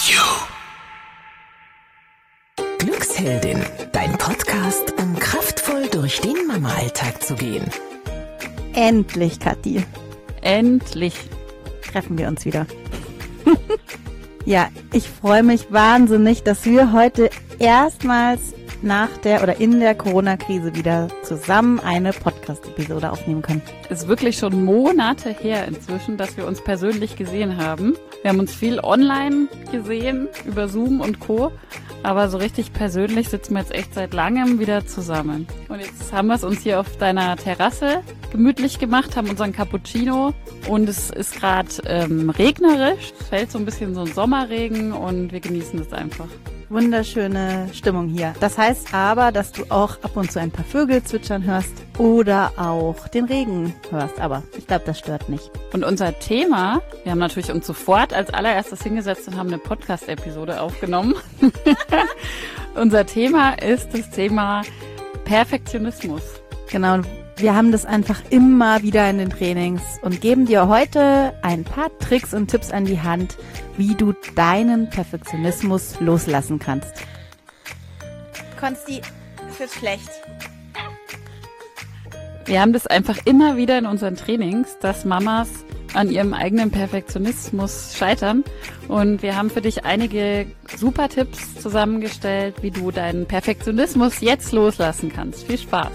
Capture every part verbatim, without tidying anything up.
you. Glücksheldin, dein Podcast, um kraftvoll durch den Mama-Alltag zu gehen. Endlich, Kathi. Endlich treffen wir uns wieder. Ja, ich freue mich wahnsinnig, dass wir heute erstmals nach der oder in der Corona-Krise wieder zusammen eine Podcast-Episode aufnehmen können. Es ist wirklich schon Monate her inzwischen, dass wir uns persönlich gesehen haben. Wir haben uns viel online gesehen, über Zoom und Co., aber so richtig persönlich sitzen wir jetzt echt seit langem wieder zusammen. Und jetzt haben wir es uns hier auf deiner Terrasse gemütlich gemacht, haben unseren Cappuccino und es ist gerade ähm, regnerisch, es fällt so ein bisschen so ein Sommerregen und wir genießen es einfach. Wunderschöne Stimmung hier. Das heißt aber, dass du auch ab und zu ein paar Vögel zwitschern hörst oder auch den Regen hörst. Aber ich glaube, das stört nicht. Und unser Thema, wir haben natürlich uns sofort als allererstes hingesetzt und haben eine Podcast-Episode aufgenommen. Unser Thema ist das Thema Perfektionismus. Genau, wir haben das einfach immer wieder in den Trainings und geben dir heute ein paar Tricks und Tipps an die Hand, wie du deinen Perfektionismus loslassen kannst. Konsti, es wird schlecht. Wir haben das einfach immer wieder in unseren Trainings, dass Mamas an ihrem eigenen Perfektionismus scheitern. Und wir haben für dich einige super Tipps zusammengestellt, wie du deinen Perfektionismus jetzt loslassen kannst. Viel Spaß!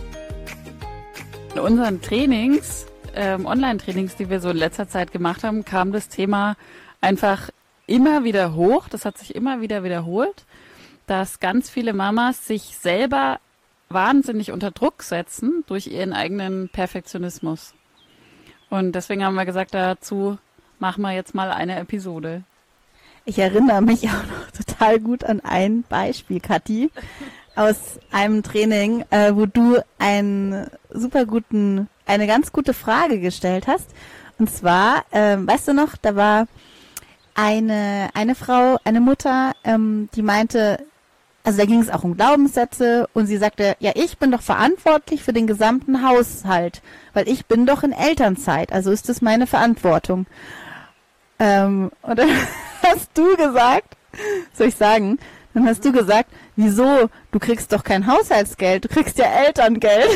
In unseren Trainings, ähm, Online-Trainings, die wir so in letzter Zeit gemacht haben, kam das Thema einfach immer wieder hoch. Das hat sich immer wieder wiederholt, dass ganz viele Mamas sich selber wahnsinnig unter Druck setzen durch ihren eigenen Perfektionismus. Und deswegen haben wir gesagt, dazu machen wir jetzt mal eine Episode. Ich erinnere mich auch noch total gut an ein Beispiel, Kathi, aus einem Training, äh, wo du einen super guten, eine ganz gute Frage gestellt hast. Und zwar, äh, weißt du noch, da war eine eine Frau, eine Mutter, ähm, die meinte, also da ging es auch um Glaubenssätze und sie sagte, ja, ich bin doch verantwortlich für den gesamten Haushalt, weil ich bin doch in Elternzeit, also ist das meine Verantwortung. Ähm, und dann hast du gesagt, soll ich sagen, dann hast du gesagt, wieso, du kriegst doch kein Haushaltsgeld, du kriegst ja Elterngeld.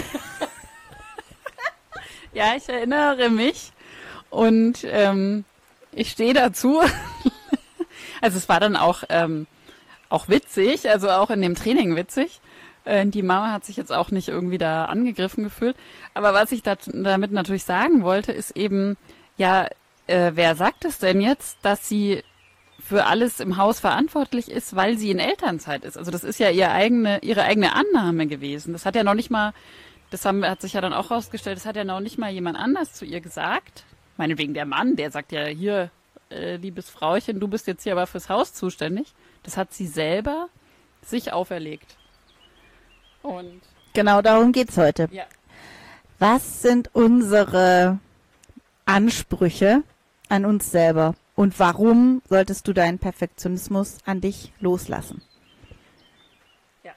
Ja, ich erinnere mich und ähm, ich stehe dazu. Also es war dann auch ähm, auch witzig, also auch in dem Training witzig. Äh, die Mama hat sich jetzt auch nicht irgendwie da angegriffen gefühlt. Aber was ich dat, damit natürlich sagen wollte, ist eben, ja, äh, wer sagt es denn jetzt, dass sie für alles im Haus verantwortlich ist, weil sie in Elternzeit ist? Also das ist ja ihre eigene, ihre eigene Annahme gewesen. Das hat ja noch nicht mal, das haben, hat sich ja dann auch rausgestellt, das hat ja noch nicht mal jemand anders zu ihr gesagt. Meinetwegen der Mann, der sagt ja, hier, äh, liebes Frauchen, du bist jetzt hier aber fürs Haus zuständig. Das hat sie selber sich auferlegt. Und genau darum geht's heute. Ja. Was sind unsere Ansprüche an uns selber? Und warum solltest du deinen Perfektionismus an dich loslassen? Ja.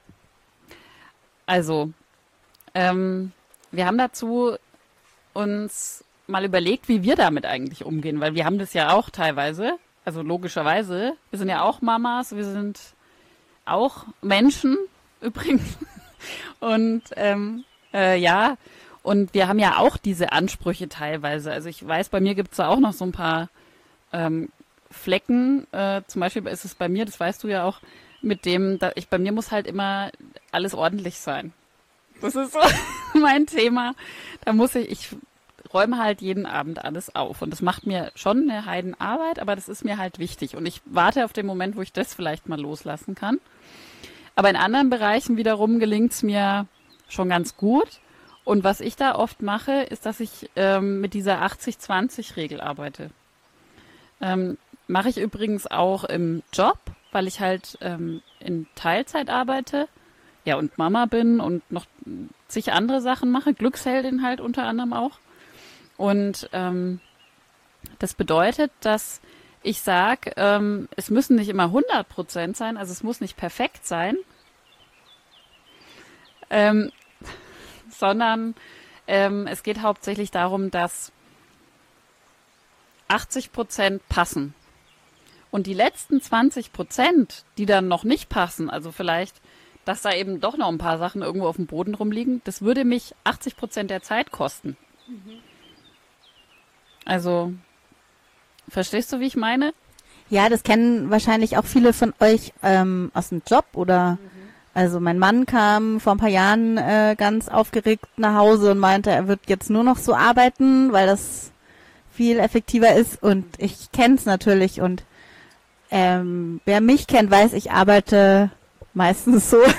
Also, ähm, wir haben dazu uns mal überlegt, wie wir damit eigentlich umgehen, weil wir haben das ja auch teilweise, also logischerweise, wir sind ja auch Mamas, wir sind auch Menschen übrigens und ähm, äh, ja, und wir haben ja auch diese Ansprüche teilweise. Also ich weiß, bei mir gibt es da auch noch so ein paar ähm, Flecken, äh, zum Beispiel ist es bei mir, das weißt du ja auch, mit dem, da ich bei mir muss halt immer alles ordentlich sein. Das ist so mein Thema. Da muss ich, ich räume halt jeden Abend alles auf und das macht mir schon eine Heidenarbeit, aber das ist mir halt wichtig und ich warte auf den Moment, wo ich das vielleicht mal loslassen kann. Aber in anderen Bereichen wiederum gelingt es mir schon ganz gut und was ich da oft mache, ist, dass ich ähm, mit dieser achtzig zwanzig Regel arbeite. Ähm, mache ich übrigens auch im Job, weil ich halt ähm, in Teilzeit arbeite, ja und Mama bin und noch zig andere Sachen mache, Glücksheldin halt unter anderem auch. Und ähm, das bedeutet, dass ich sage, ähm, es müssen nicht immer hundert Prozent sein, also es muss nicht perfekt sein, ähm, sondern ähm, es geht hauptsächlich darum, dass achtzig Prozent passen Und die letzten zwanzig Prozent, die dann noch nicht passen, also vielleicht, dass da eben doch noch ein paar Sachen irgendwo auf dem Boden rumliegen, das würde mich achtzig Prozent der Zeit kosten. Mhm. Also, verstehst du, wie ich meine? Ja, das kennen wahrscheinlich auch viele von euch ähm, aus dem Job oder mhm. Also mein Mann kam vor ein paar Jahren äh, ganz aufgeregt nach Hause und meinte, er wird jetzt nur noch so arbeiten, weil das viel effektiver ist und ich kenne es natürlich und ähm, wer mich kennt, weiß, ich arbeite meistens so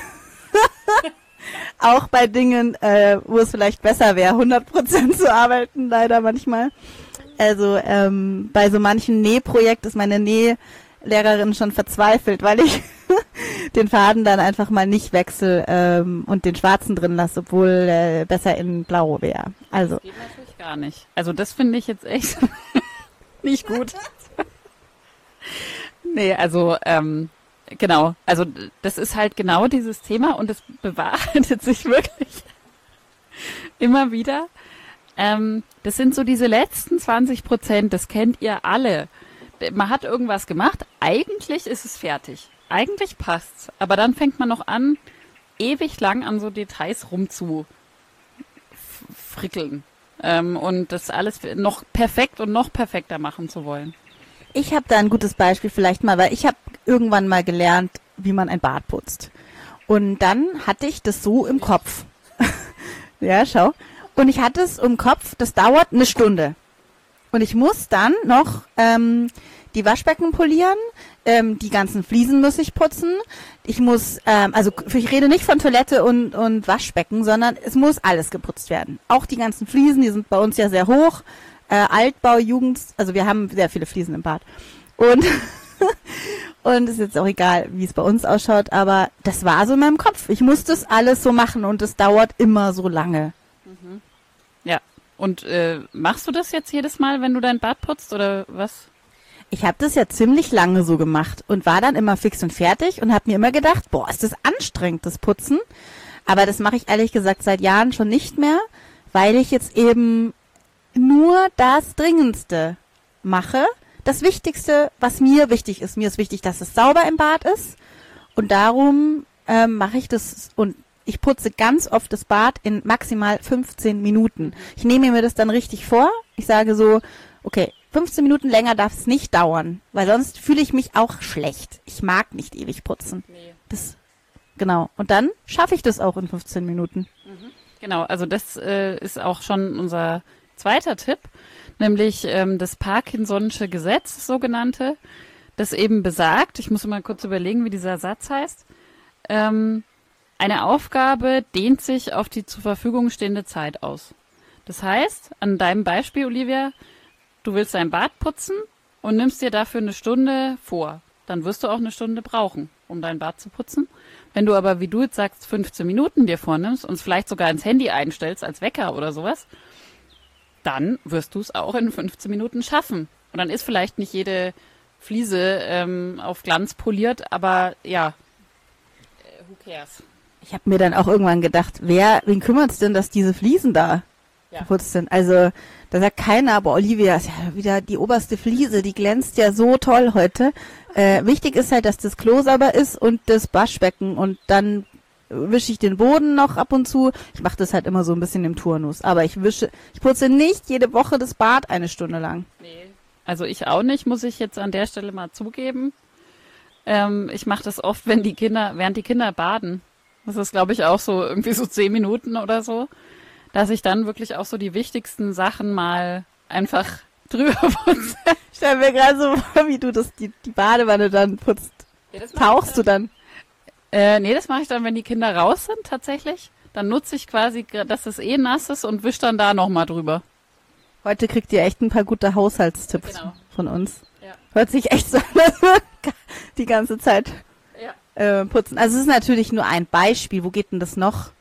auch bei Dingen, äh, wo es vielleicht besser wäre, hundert Prozent zu arbeiten, leider manchmal. Also ähm, bei so manchen Nähprojekt ist meine Nählehrerin schon verzweifelt, weil ich den Faden dann einfach mal nicht wechsel ähm, und den schwarzen drin lasse, obwohl äh, besser in blau wäre. Also das geht natürlich gar nicht. Also das finde ich jetzt echt nicht gut. Nee, also ähm, genau. Also das ist halt genau dieses Thema und es bewahrheitet sich wirklich immer wieder. Ähm, das sind so diese letzten zwanzig Prozent, das kennt ihr alle. Man hat irgendwas gemacht, eigentlich ist es fertig. Eigentlich passt's, aber dann fängt man noch an, ewig lang an so Details rumzufrickeln ähm, und das alles noch perfekt und noch perfekter machen zu wollen. Ich habe da ein gutes Beispiel vielleicht mal, weil ich habe irgendwann mal gelernt, wie man ein Bad putzt. Und dann hatte ich das so im Kopf. Ja, schau. Und ich hatte es im Kopf, das dauert eine Stunde. Und ich muss dann noch ähm, die Waschbecken polieren, ähm, die ganzen Fliesen muss ich putzen. Ich muss, ähm, also ich rede nicht von Toilette und, und Waschbecken, sondern es muss alles geputzt werden. Auch die ganzen Fliesen, die sind bei uns ja sehr hoch. Äh, Altbau, Jugend, also wir haben sehr viele Fliesen im Bad. Und und ist jetzt auch egal, wie es bei uns ausschaut, aber das war so in meinem Kopf. Ich muss das alles so machen und es dauert immer so lange. Mhm. Ja, und äh, machst du das jetzt jedes Mal, wenn du dein Bad putzt oder was? Ich habe das ja ziemlich lange so gemacht und war dann immer fix und fertig und habe mir immer gedacht, boah, ist das anstrengend, das Putzen. Aber das mache ich ehrlich gesagt seit Jahren schon nicht mehr, weil ich jetzt eben nur das Dringendste mache. Das Wichtigste, was mir wichtig ist. Mir ist wichtig, dass es sauber im Bad ist und darum ähm, mache ich das und ich putze ganz oft das Bad in maximal fünfzehn Minuten. Ich nehme mir das dann richtig vor. Ich sage so, okay, fünfzehn Minuten länger darf es nicht dauern, weil sonst fühle ich mich auch schlecht. Ich mag nicht ewig putzen. Nee. Das, genau. Und dann schaffe ich das auch in fünfzehn Minuten. Mhm. Genau, also das äh, ist auch schon unser zweiter Tipp, nämlich ähm, das Parkinson'sche Gesetz, das sogenannte, das eben besagt, ich muss mal kurz überlegen, wie dieser Satz heißt, ähm, eine Aufgabe dehnt sich auf die zur Verfügung stehende Zeit aus. Das heißt, an deinem Beispiel, Olivia, du willst dein Bad putzen und nimmst dir dafür eine Stunde vor. Dann wirst du auch eine Stunde brauchen, um dein Bad zu putzen. Wenn du aber, wie du jetzt sagst, fünfzehn Minuten dir vornimmst und es vielleicht sogar ins Handy einstellst als Wecker oder sowas, dann wirst du es auch in fünfzehn Minuten schaffen. Und dann ist vielleicht nicht jede Fliese ähm, auf Glanz poliert, aber ja, who cares? Ich habe mir dann auch irgendwann gedacht, wer, wen kümmert es denn, dass diese Fliesen da ja. geputzt sind? Also da sagt keiner, aber Olivia ist ja wieder die oberste Fliese, die glänzt ja so toll heute. Äh, wichtig ist halt, dass das Klo sauber ist und das Waschbecken und dann wische ich den Boden noch ab und zu. Ich mache das halt immer so ein bisschen im Turnus, aber ich wische, ich putze nicht jede Woche das Bad eine Stunde lang. Nee. Also ich auch nicht, muss ich jetzt an der Stelle mal zugeben. Ähm, ich mache das oft, wenn die Kinder, während die Kinder baden. Das ist, glaube ich, auch so irgendwie so zehn Minuten oder so, dass ich dann wirklich auch so die wichtigsten Sachen mal einfach drüber putze. Ich stell mir gerade so vor, wie du das, die, die Badewanne dann putzt. Ja, tauchst du dann? Äh, nee, das mache ich dann, wenn die Kinder raus sind tatsächlich. Dann nutze ich quasi, dass es eh nass ist und wische dann da nochmal drüber. Heute kriegt ihr echt ein paar gute Haushaltstipps genau. von uns. Ja. Hört sich echt so an, dass wir die ganze Zeit ja. äh, putzen. Also es ist natürlich nur ein Beispiel. Wo geht denn das noch?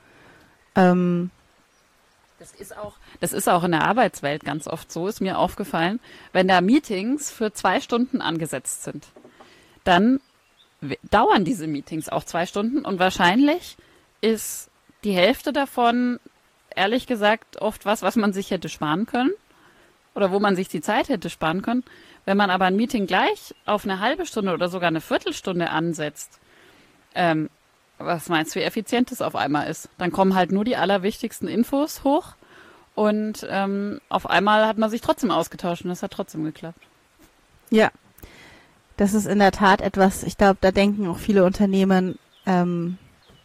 Ähm, Das ist auch, das ist auch in der Arbeitswelt ganz oft so, ist mir aufgefallen, wenn da Meetings für zwei Stunden angesetzt sind, dann w- dauern diese Meetings auch zwei Stunden und wahrscheinlich ist die Hälfte davon, ehrlich gesagt, oft was, was man sich hätte sparen können oder wo man sich die Zeit hätte sparen können, Wenn man aber ein Meeting gleich auf eine halbe Stunde oder sogar eine Viertelstunde ansetzt, ähm, was meinst du, wie effizient das auf einmal ist? Dann kommen halt nur die allerwichtigsten Infos hoch und ähm, auf einmal hat man sich trotzdem ausgetauscht und das hat trotzdem geklappt. Ja, das ist in der Tat etwas, ich glaube, da denken auch viele Unternehmen ähm,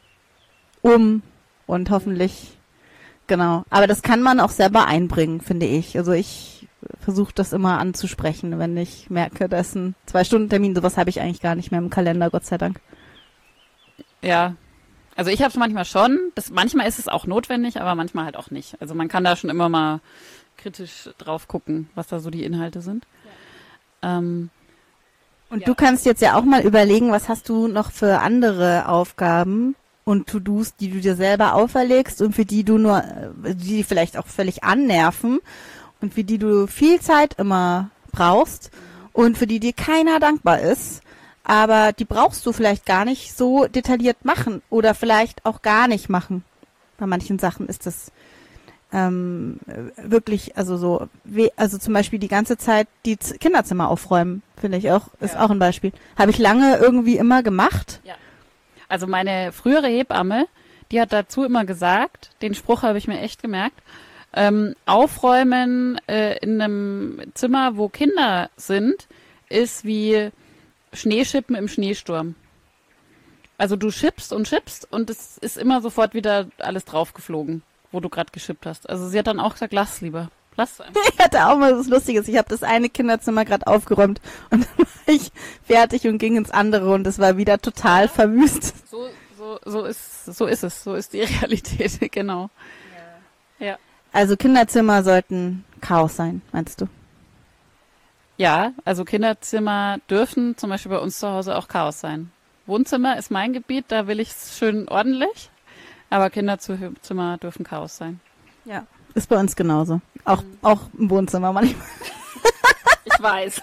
um und hoffentlich, genau. Aber das kann man auch selber einbringen, finde ich. Also ich versuche das immer anzusprechen, wenn ich merke, da ist ein Zwei-Stunden-Termin, sowas habe ich eigentlich gar nicht mehr im Kalender, Gott sei Dank. Ja, also ich habe es manchmal schon. Das, manchmal ist es auch notwendig, aber manchmal halt auch nicht. Also man kann da schon immer mal kritisch drauf gucken, was da so die Inhalte sind. Ja. Ähm, und ja. Du kannst jetzt ja auch mal überlegen, was hast du noch für andere Aufgaben und To-Dos, die du dir selber auferlegst und für die du nur, die vielleicht auch völlig annerven und für die du viel Zeit immer brauchst und für die dir keiner dankbar ist. Aber die brauchst du vielleicht gar nicht so detailliert machen oder vielleicht auch gar nicht machen. Bei manchen Sachen ist das ähm, wirklich, also so, we- also zum Beispiel die ganze Zeit die Z- Kinderzimmer aufräumen, finde ich auch, ist Ja. auch ein Beispiel. Habe ich lange irgendwie immer gemacht. Ja. Also meine frühere Hebamme, die hat dazu immer gesagt, den Spruch habe ich mir echt gemerkt, ähm, aufräumen äh, in einem Zimmer, wo Kinder sind, ist wie Schneeschippen im Schneesturm. Also du schippst und schippst und es ist immer sofort wieder alles draufgeflogen, wo du gerade geschippt hast. Also sie hat dann auch gesagt, lass lieber. Lass einfach. Ich hatte auch mal was Lustiges. Ich habe das eine Kinderzimmer gerade aufgeräumt und dann war ich fertig und ging ins andere und es war wieder total verwüstet. So, so, so ist, so ist es. So ist die Realität, genau. Ja. Ja. Also Kinderzimmer sollten Chaos sein, meinst du? Ja, also Kinderzimmer dürfen zum Beispiel bei uns zu Hause auch Chaos sein. Wohnzimmer ist mein Gebiet, da will ich es schön ordentlich, aber Kinderzimmer dürfen Chaos sein. Ja. Ist bei uns genauso. Auch, mhm. auch im Wohnzimmer manchmal. Ich weiß.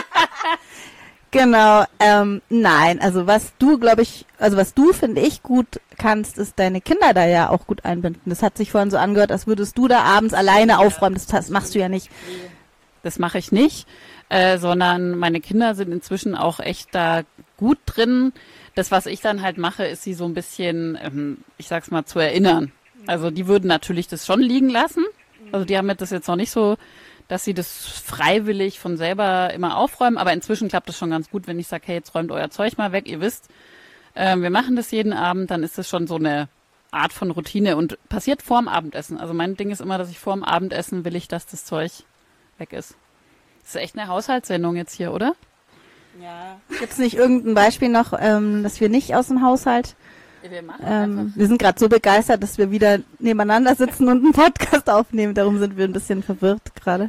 Genau, ähm, nein, also was du, glaube ich, also was du, finde ich, gut kannst, ist deine Kinder da ja auch gut einbinden. Das hat sich vorhin so angehört, als würdest du da abends alleine aufräumen. Das, das machst du ja nicht. Das mache ich nicht, äh, sondern meine Kinder sind inzwischen auch echt da gut drin. Das, was ich dann halt mache, ist sie so ein bisschen, ähm, ich sag's mal, zu erinnern. Also die würden natürlich das schon liegen lassen. Also die haben mir das jetzt noch nicht so, dass sie das freiwillig von selber immer aufräumen. Aber inzwischen klappt das schon ganz gut, wenn ich sage, hey, jetzt räumt euer Zeug mal weg. Ihr wisst, äh, wir machen das jeden Abend. Dann ist das schon so eine Art von Routine und passiert vorm Abendessen. Also mein Ding ist immer, dass ich vorm Abendessen will ich, dass das Zeug weg ist. Das ist echt eine Haushaltssendung jetzt hier, oder? Ja. Gibt's nicht irgendein Beispiel noch, ähm, dass wir nicht aus dem Haushalt? Wir, machen ähm, wir sind gerade so begeistert, dass wir wieder nebeneinander sitzen und einen Podcast aufnehmen. Darum sind wir ein bisschen verwirrt gerade.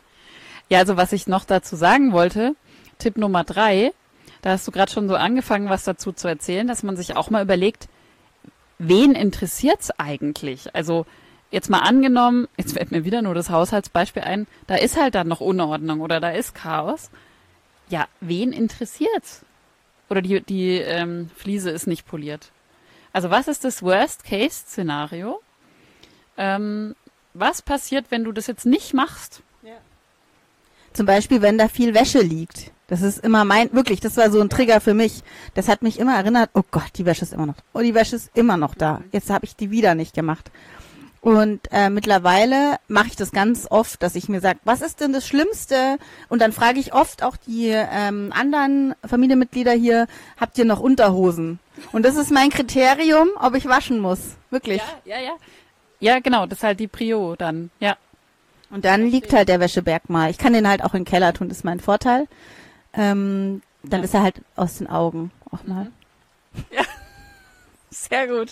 Ja, also was ich noch dazu sagen wollte, Tipp Nummer drei, da hast du gerade schon so angefangen, was dazu zu erzählen, dass man sich auch mal überlegt, wen interessiert's eigentlich? Also jetzt mal angenommen, jetzt fällt mir wieder nur das Haushaltsbeispiel ein, da ist halt dann noch Unordnung oder da ist Chaos. Ja, wen interessiert's? Oder die, die ähm, Fliese ist nicht poliert. Also was ist das Worst-Case-Szenario? Ähm, was passiert, wenn du das jetzt nicht machst? Ja. Zum Beispiel, wenn da viel Wäsche liegt. Das ist immer mein, wirklich, das war so ein Trigger für mich. Das hat mich immer erinnert, oh Gott, die Wäsche ist immer noch, oh, die Wäsche ist immer noch da. Jetzt habe ich die wieder nicht gemacht. Und äh, mittlerweile mache ich das ganz oft, dass ich mir sage, was ist denn das Schlimmste? Und dann frage ich oft auch die ähm, anderen Familienmitglieder hier, habt ihr noch Unterhosen? Und das ist mein Kriterium, ob ich waschen muss. Wirklich. Ja, ja, ja. Ja, genau, das ist halt die Prio dann, ja. Und dann liegt halt der Wäscheberg mal. Ich kann den halt auch in den Keller tun, das ist mein Vorteil. Ähm, dann ja. ist er halt aus den Augen auch mal. Mhm. Ja, sehr gut.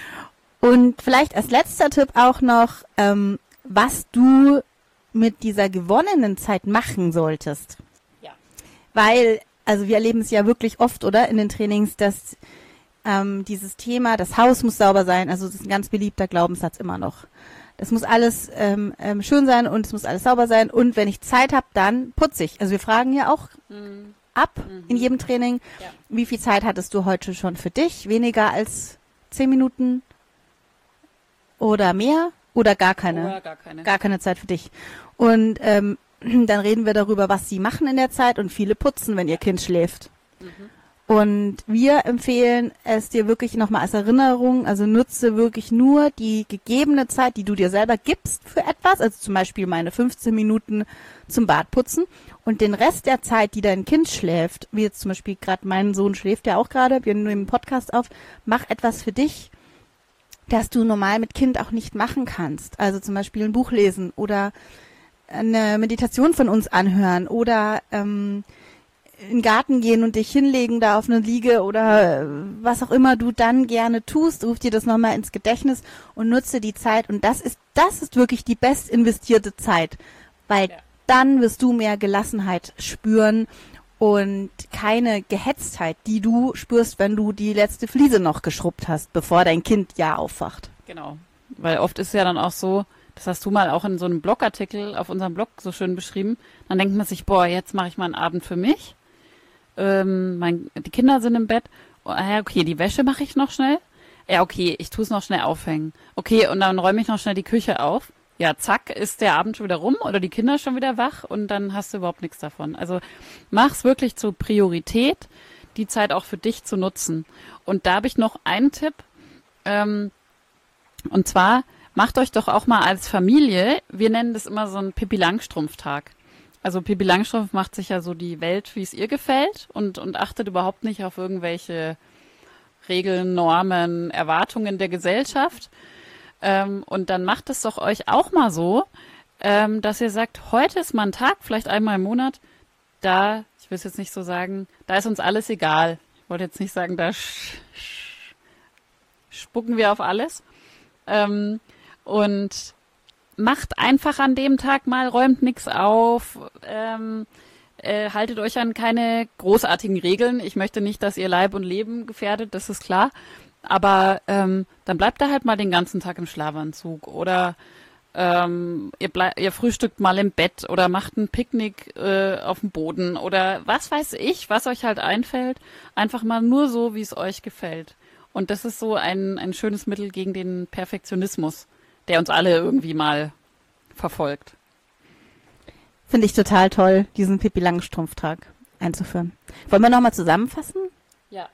Und vielleicht als letzter Tipp auch noch, ähm, was du mit dieser gewonnenen Zeit machen solltest. Ja. Weil, also wir erleben es ja wirklich oft, oder, in den Trainings, dass ähm, dieses Thema, das Haus muss sauber sein, also das ist ein ganz beliebter Glaubenssatz immer noch. Das muss alles ähm, ähm, schön sein und es muss alles sauber sein und wenn ich Zeit habe, dann putze ich. Also wir fragen ja auch mhm. ab mhm. in jedem Training, ja. Wie viel Zeit hattest du heute schon für dich? Weniger als zehn Minuten? Oder mehr oder gar keine, oder gar keine, gar keine Zeit für dich. Und ähm, dann reden wir darüber, was sie machen in der Zeit und viele putzen, wenn ihr Kind schläft. Mhm. Und wir empfehlen es dir wirklich nochmal als Erinnerung, also nutze wirklich nur die gegebene Zeit, die du dir selber gibst für etwas, also zum Beispiel meine fünfzehn Minuten zum Bartputzen und den Rest der Zeit, die dein Kind schläft, wie jetzt zum Beispiel gerade mein Sohn schläft ja auch gerade, wir nehmen einen Podcast auf, mach etwas für dich, das du normal mit Kind auch nicht machen kannst. Also zum Beispiel ein Buch lesen oder eine Meditation von uns anhören oder ähm, in den Garten gehen und dich hinlegen da auf eine Liege oder was auch immer du dann gerne tust, ruf dir das nochmal ins Gedächtnis und nutze die Zeit. Und das ist, das ist wirklich die best investierte Zeit, weil ja. dann wirst du mehr Gelassenheit spüren und keine Gehetztheit, die du spürst, wenn du die letzte Fliese noch geschrubbt hast, bevor dein Kind ja aufwacht. Genau, weil oft ist es ja dann auch so, das hast du mal auch in so einem Blogartikel auf unserem Blog so schön beschrieben, dann denkt man sich, boah, jetzt mache ich mal einen Abend für mich. Ähm, mein, die Kinder sind im Bett. Oh, ja, okay, die Wäsche mache ich noch schnell. Ja, okay, ich tue es noch schnell aufhängen. Okay, und dann räume ich noch schnell die Küche auf. Ja, zack, ist der Abend schon wieder rum oder die Kinder schon wieder wach und dann hast du überhaupt nichts davon. Also mach's wirklich zur Priorität, die Zeit auch für dich zu nutzen. Und da habe ich noch einen Tipp. Ähm, und zwar, macht euch doch auch mal als Familie, wir nennen das immer so einen Pippi-Langstrumpf-Tag. Also Pippi Langstrumpf macht sich ja so die Welt, wie es ihr gefällt und, und achtet überhaupt nicht auf irgendwelche Regeln, Normen, Erwartungen der Gesellschaft. Ähm, und dann macht es doch euch auch mal so, ähm, dass ihr sagt, heute ist mal ein Tag, vielleicht einmal im Monat, da, ich will es jetzt nicht so sagen, da ist uns alles egal. Ich wollte jetzt nicht sagen, da sch, sch, spucken wir auf alles. Ähm, und macht einfach an dem Tag mal, räumt nichts auf, ähm, äh, haltet euch an keine großartigen Regeln. Ich möchte nicht, dass ihr Leib und Leben gefährdet, das ist klar. Aber ähm, dann bleibt da halt mal den ganzen Tag im Schlafanzug oder ähm, ihr, bleib, ihr frühstückt mal im Bett oder macht ein Picknick äh, auf dem Boden oder was weiß ich, was euch halt einfällt. Einfach mal nur so, wie es euch gefällt. Und das ist so ein, ein schönes Mittel gegen den Perfektionismus, der uns alle irgendwie mal verfolgt. Finde ich total toll, diesen Pippi Langstrumpf-Tag einzuführen. Wollen wir nochmal zusammenfassen? Ja.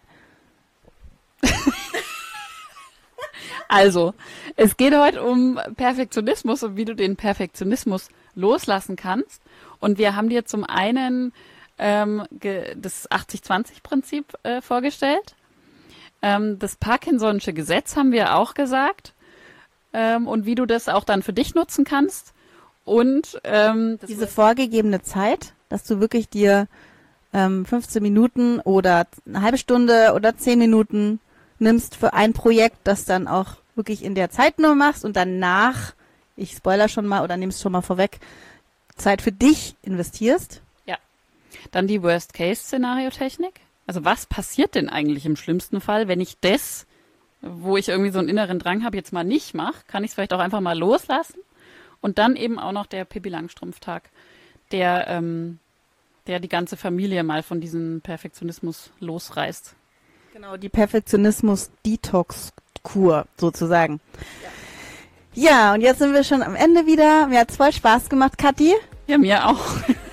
Also, es geht heute um Perfektionismus und wie du den Perfektionismus loslassen kannst. Und wir haben dir zum einen ähm, ge- das achtzig zwanzig Prinzip äh, vorgestellt. Ähm, das Parkinson'sche Gesetz haben wir auch gesagt. Ähm, und wie du das auch dann für dich nutzen kannst. Und ähm, das diese vorgegebene Zeit, dass du wirklich dir ähm, fünfzehn Minuten oder eine halbe Stunde oder zehn Minuten nimmst für ein Projekt, das dann auch wirklich in der Zeit nur machst und danach, ich spoiler schon mal oder nehme es schon mal vorweg, Zeit für dich investierst. Ja. Dann die Worst-Case-Szenario-Technik. Also was passiert denn eigentlich im schlimmsten Fall, wenn ich das, wo ich irgendwie so einen inneren Drang habe, jetzt mal nicht mache, kann ich es vielleicht auch einfach mal loslassen. Und dann eben auch noch der Pippi Langstrumpf-Tag, der, ähm, der die ganze Familie mal von diesem Perfektionismus losreißt. Genau, die Perfektionismus-Detox-Kur sozusagen. Ja. ja, und jetzt sind wir schon am Ende wieder. Mir hat es voll Spaß gemacht, Kathi. Ja, mir auch.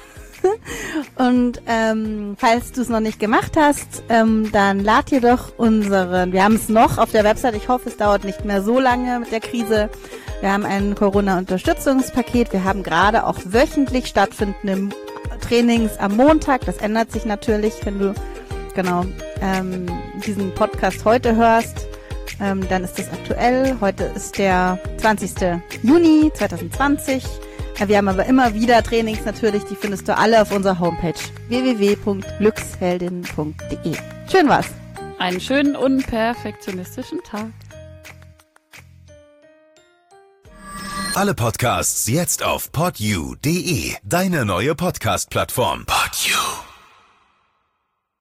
Und ähm, falls du es noch nicht gemacht hast, ähm, dann lad dir doch unseren, wir haben es noch auf der Website, ich hoffe, es dauert nicht mehr so lange mit der Krise. Wir haben ein Corona-Unterstützungspaket, wir haben gerade auch wöchentlich stattfindende Trainings am Montag, das ändert sich natürlich, wenn du genau ähm, diesen Podcast heute hörst, ähm, dann ist das aktuell. Heute ist der zwanzigster Juni zweitausendzwanzig. Wir haben aber immer wieder Trainings natürlich, die findest du alle auf unserer Homepage w w w punkt glücksheldin punkt d e. Schön war's. Einen schönen unperfektionistischen Tag. Alle Podcasts jetzt auf podyou punkt de, deine neue Podcast-Plattform.